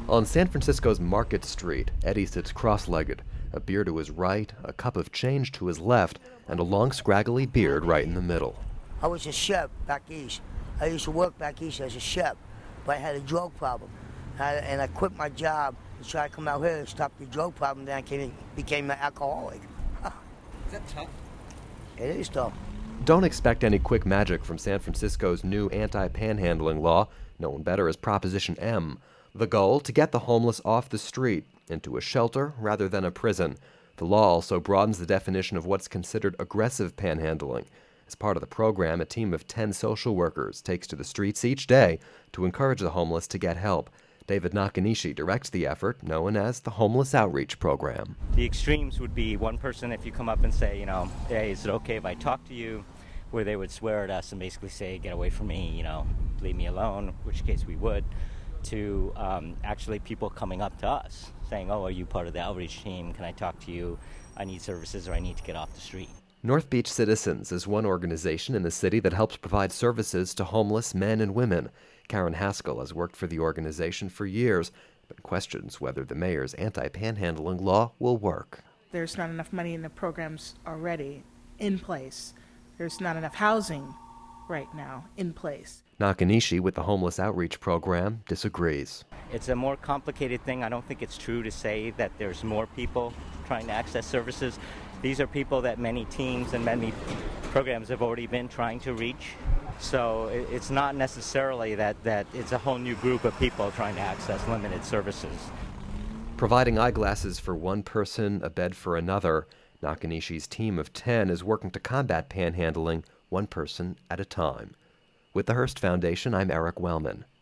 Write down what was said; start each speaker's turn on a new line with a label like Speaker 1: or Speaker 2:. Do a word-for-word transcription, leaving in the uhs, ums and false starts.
Speaker 1: On San Francisco's Market Street, Eddie sits cross-legged, a beer to his right, a cup of change to his left, and a long scraggly beard right in the middle.
Speaker 2: I was a chef back east. I used to work back east as a chef, but I had a drug problem. I, and I quit my job to try to come out here to stop the drug problem. Then I came, became an alcoholic.
Speaker 3: Is that tough?
Speaker 2: It is tough.
Speaker 1: Don't expect any quick magic from San Francisco's new anti-panhandling law, known better as Proposition M. The goal, to get the homeless off the street, into a shelter rather than a prison. The law also broadens the definition of what's considered aggressive panhandling. As part of the program, a team of ten social workers takes to the streets each day to encourage the homeless to get help. David Nakanishi directs the effort, known as the Homeless Outreach Program.
Speaker 4: The extremes would be one person, if you come up and say, you know, hey, is it okay if I talk to you? Where they would swear at us and basically say, get away from me, you know, leave me alone, which case we would, to um, actually people coming up to us saying, oh, are you part of the outreach team? Can I talk to you? I need services or I need to get off the street.
Speaker 1: North Beach Citizens is one organization in the city that helps provide services to homeless men and women. Karen Haskell has worked for the organization for years, but questions whether the mayor's anti-panhandling law will work.
Speaker 5: There's not enough money in the programs already in place. There's not enough housing right now in place.
Speaker 1: Nakanishi with the Homeless Outreach Program disagrees.
Speaker 4: It's a more complicated thing. I don't think it's true to say that there's more people trying to access services. These are people that many teams and many programs have already been trying to reach. So it's not necessarily that, that it's a whole new group of people trying to access limited services.
Speaker 1: Providing eyeglasses for one person, a bed for another, Nakanishi's team of ten is working to combat panhandling one person at a time. With the Hearst Foundation, I'm Eric Wellman.